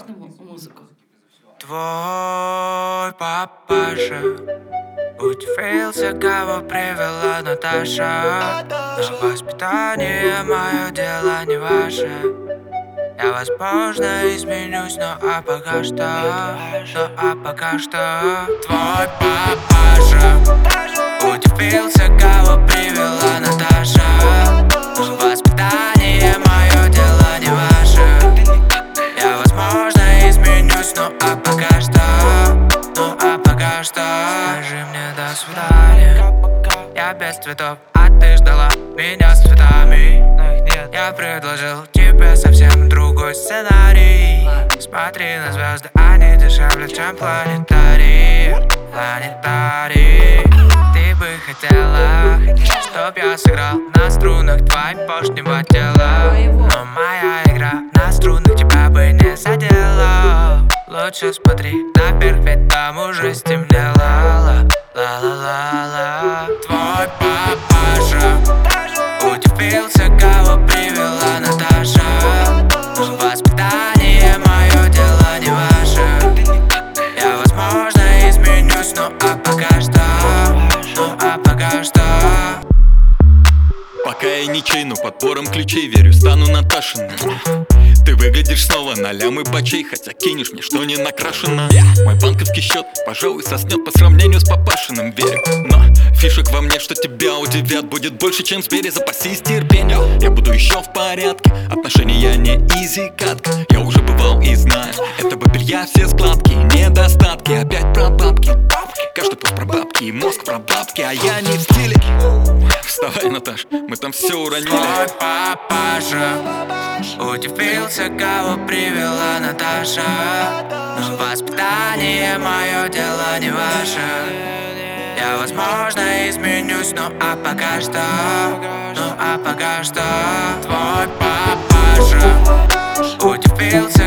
музыку. Твой папаша удивился, кого привела Наташа. Но воспитание мое дело не ваше. Я, возможно, изменюсь, но пока что твой папаша удивился, кого привела Наташа. Но воспитание мое дело не ваше. Я, возможно, изменюсь, но пока что скажи мне до свидания. Я без цветов, а ты ждала меня с цветами. Но их нет. Я предложил тебе совсем другой сценарий. Смотри на звезды, они дешевле, чем планетарий. Ты бы хотела, чтоб я сыграл на струнах твоего тела. Но моя игра на струнах тебя бы не задела. Лучше смотри наверх, ведь там уже стемнело. Ла-ла-ла-ла. Твой папаша удивился, кого привела Наташа. Но воспитание мое дело не ваше. Я, возможно, изменюсь, но пока что Пока я не чейну, подбором ключей верю, стану Наташиным. Ты выглядишь снова на лямы бачей, хотя кинешь мне, что не накрашено. Мой банковский счет, пожалуй, соснет по сравнению с папашиным, верю. Но фишек во мне, что тебя удивят, будет больше, чем звери, запасись терпением. Я буду еще в порядке, отношения не изи катка. Я уже бывал и знаю, этого белья все складки, недостатки. Опять про бабки, каждый пост про бабки и мозг про бабки, а я не в стиле. Вставай, Наташ, мы там все уронили. Твой папаша удивился, кого привела Наташа. Но воспитание мое дело не ваше. Я, возможно, изменюсь, но пока что твой папаша удивился,